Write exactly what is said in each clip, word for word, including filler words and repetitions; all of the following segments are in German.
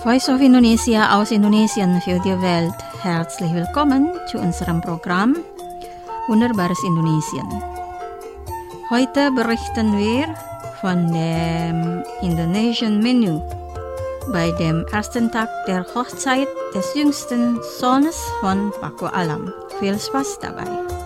Voice of Indonesia aus Indonesien für die Welt. Herzlich willkommen zu unserem Programm Wunderbares Indonesien. Heute berichten wir von dem Indonesian Menü bei dem ersten Tag der Hochzeit des jüngsten Sohnes von Paku Alam. Viel Spaß dabei!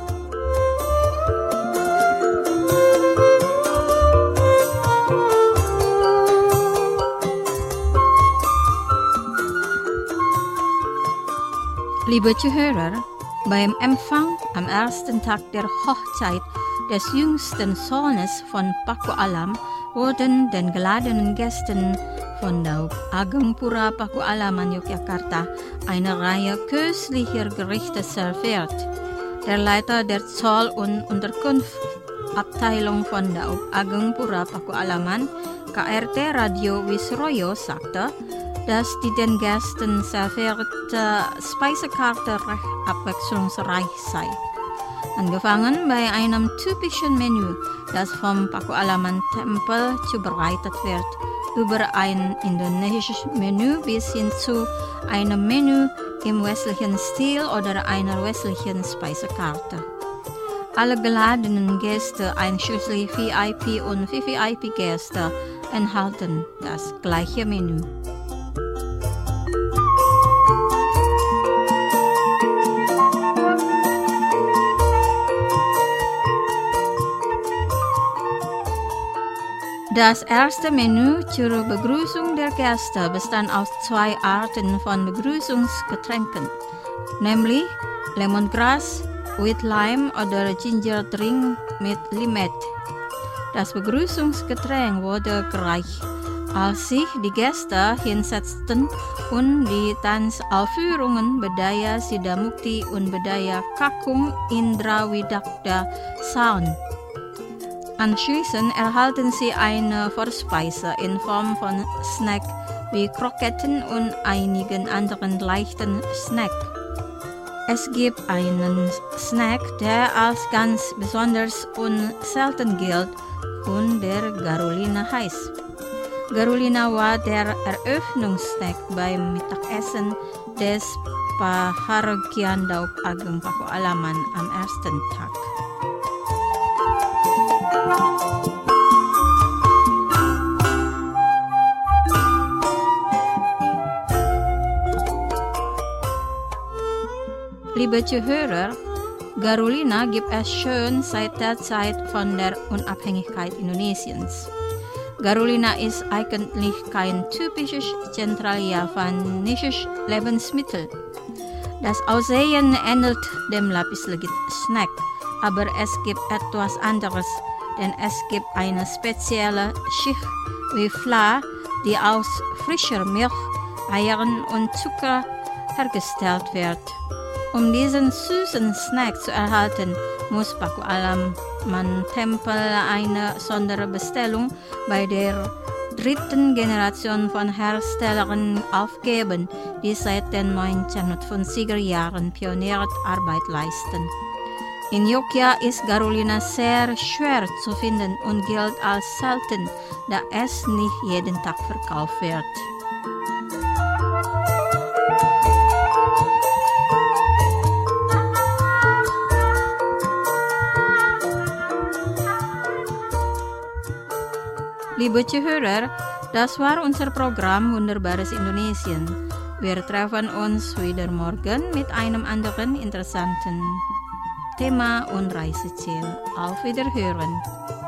Liebe Zuhörer, beim Empfang am ersten Tag der Hochzeit des jüngsten Sohnes von Paku Alam wurden den geladenen Gästen von Daup Ageng Pura Paku Alaman Yogyakarta eine Reihe köstlicher Gerichte serviert. Der Leiter der Zoll- und Unterkunftabteilung von Daup Ageng Pura Paku Alaman, K R T Radio Wisroyo, sagte, dass die den Gästen servierte Speisekarte recht abwechslungsreich sei. Angefangen bei einem typischen Menü, das vom Paku Alaman Tempel zubereitet wird, über ein indonesisches Menü bis hin zu einem Menü im westlichen Stil oder einer westlichen Speisekarte. Alle geladenen Gäste, einschließlich V I P und V V I P-Gäste, enthalten das gleiche Menü. Das erste Menü zur Begrüßung der Gäste bestand aus zwei Arten von Begrüßungsgetränken, nämlich Lemongrass with Lime oder Ginger Drink mit Limette. Das Begrüßungsgetränk wurde gereicht, als sich die Gäste hinsetzten und die Tanzaufführungen Bedaya Sidamukti und Bedaya Kakung Indra Widakda sahen. Anschließend erhalten sie eine Vorspeise in Form von Snack wie Kroketten und einigen anderen leichten Snack. Es gibt einen Snack, der als ganz besonders und selten gilt und der Garulina heißt. Garulina war der Eröffnungssnack beim Mittagessen des Pahargyan Daup Ageng Paku Alaman am ersten Tag. Liebe Zuhörer, Garulina gibt es schon seit der Zeit von der Unabhängigkeit Indonesiens. Garulina ist eigentlich kein typisches zentraljavanisches Lebensmittel. Das Aussehen ähnelt dem Lapis Legit Snack, aber es gibt etwas anderes, denn es gibt eine spezielle Schicht wie Fla, die aus frischer Milch, Eiern und Zucker hergestellt wird. Um diesen süßen Snack zu erhalten, muss Paku Alaman Tempel eine Sonderbestellung bei der dritten Generation von Herstellern aufgeben, die seit den neunzehnhundertfünfziger Jahren Pionierarbeit leisten. In Jogja ist Garulina sehr schwer zu finden und gilt als selten, da es nicht jeden Tag verkauft wird. Liebe Zuhörer, das war unser Programm Wunderbares Indonesien. Wir treffen uns wieder morgen mit einem anderen interessanten Thema und Reiseziel. Auf Wiederhören!